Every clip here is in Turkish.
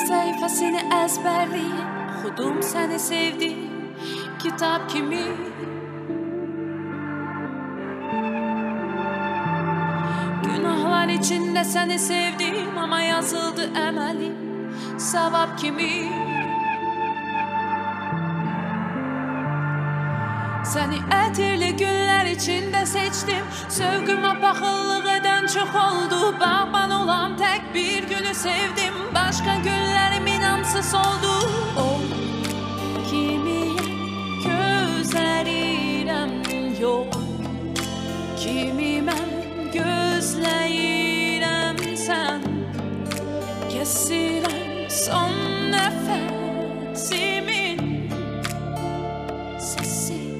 sayfasını ezberleyip okudum seni sevdiğim kitap kimi. Günahlar içinde seni sevdim ama yazıldı emelim sevap kimi. Seni etirli günler içinde seçtim. Sevgime bakıllık eden çok oldu. Bağban olan tek bir günü sevdim. Başka günlerim inamsız oldu. O kimi gözlerim yok, kimi ben gözlerim sen. Kesilen son nefesimin sesi.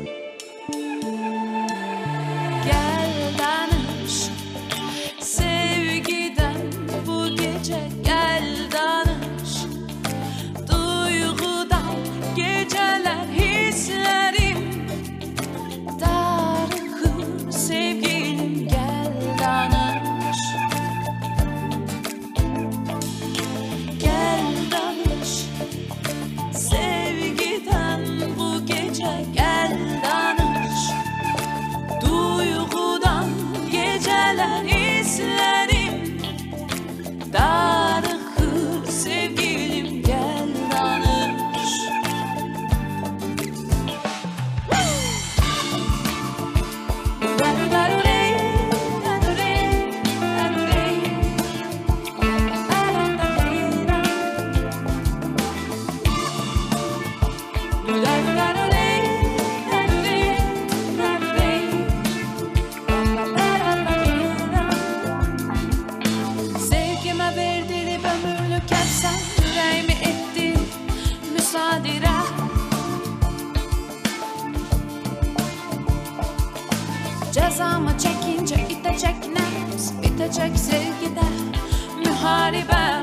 Darıkır sevgilim gel danış. Yüreğimi etti müsaade. Cezamı çekince itecek nefs, bitecek sevgide müharibe.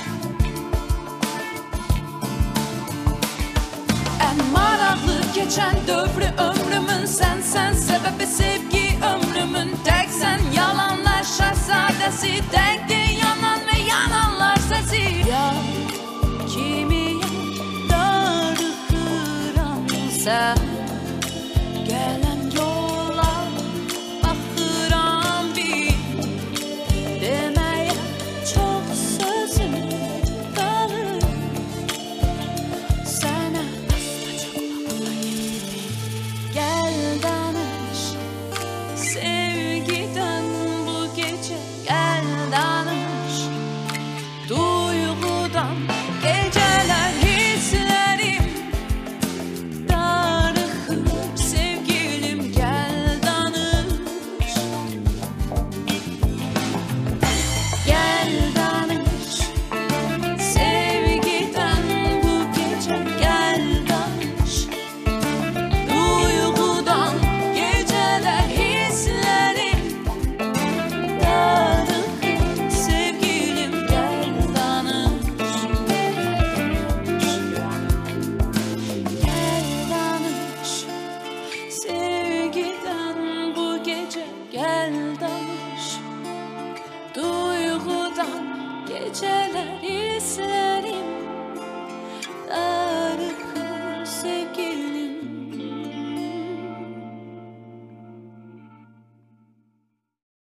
En maraklı geçen dövrü ömrümün sen sebebi sevgi ömrümün tek sen. Yalanlar şehzadesi denk